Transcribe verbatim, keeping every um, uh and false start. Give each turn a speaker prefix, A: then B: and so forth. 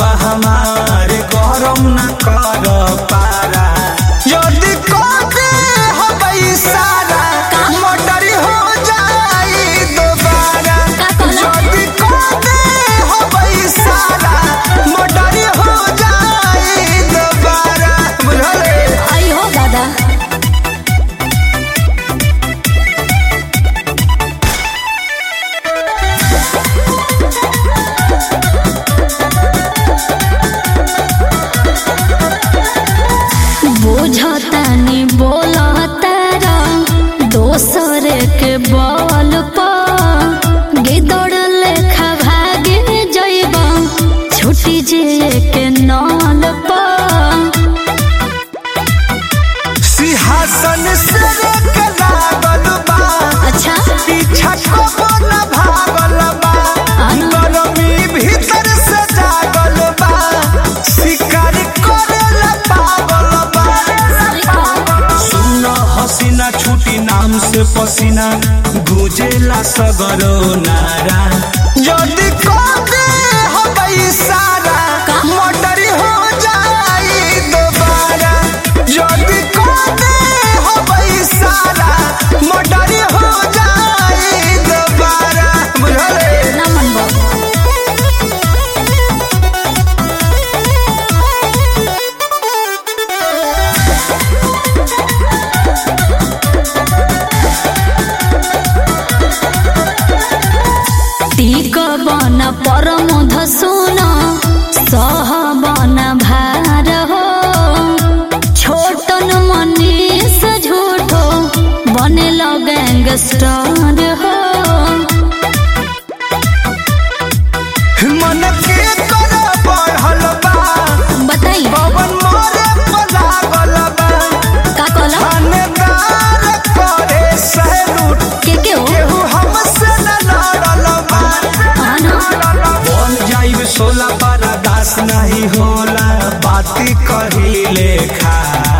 A: बा हमारे गरम न कर पारा यदि कदे हबई सारा मोटर हो जाई दोबारा यदि कदे हबई सारा मोटर हो जाई दोबारा बुझले
B: आई हो दादा बुझतानी बोलतारा दोसर के बल पर गिदड़ लेखा भागे जइब छुटी जे के नल पर
A: सिंहासन से के लागल बा
B: अच्छा
A: पीछा कबो न भागल बा गरमी भीतर से जागल बा शिकार करेला पागल बा सुन हसीना छुटी नाम से पसीना गुजेला सगरो नारा यदि कदे हबई सारा मोटर हो जाई दोबारा यदि कदे हबई सारा मोटर हो जाई दोबारा बुझले
B: ना मन बाबू टीक बन परमध सुन सह बन भार हो छोटन मनीष झूठो बने गैंगस्टर हो
A: मन के कर बढ़ल बा
B: बताई
A: पवन मोरे पलागल बा
B: का कहला
A: थानेदार करे सैलूट
B: के के हो
A: केहू हमसे न लड़ल बा
B: हाँ ना
A: बोल जाइब सोला पर दास नहीं होला बाती कहिले खा